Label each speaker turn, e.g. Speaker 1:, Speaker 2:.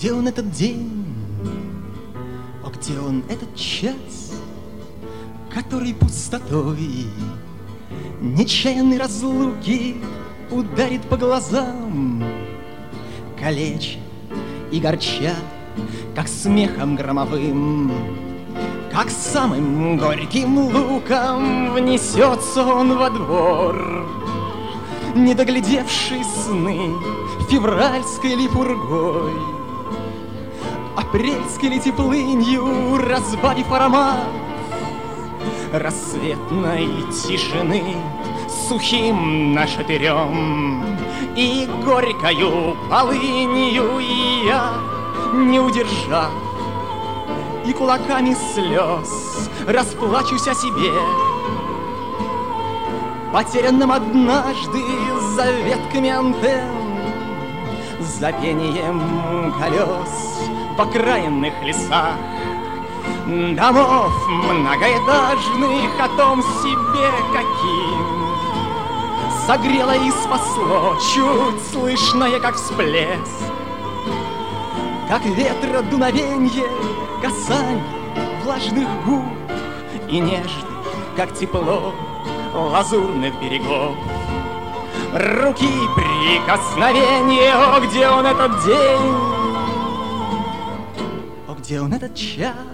Speaker 1: где он этот день? О, где он этот час, который пустотой нечаянной разлуки ударит по глазам, калеча и горча, как смехом громовым, как самым горьким луком внесется он во двор, не доглядевший сны февральской ли пургой, апрельской ли теплынью разбавив аромат рассветной тишины сухим нашатырем и горькою полынью. И я, не удержав, и кулаками слез расплачусь о себе, потерянным однажды за ветками антенн, за пением колес в окраинных лесах домов многоэтажных, о том себе каким согрело и спасло чуть слышное, как всплеск, как ветра дуновенье, касанье влажных губ и нежных, как тепло лазурных берегов, руки прикосновения. О, где он этот день? О, где он этот час,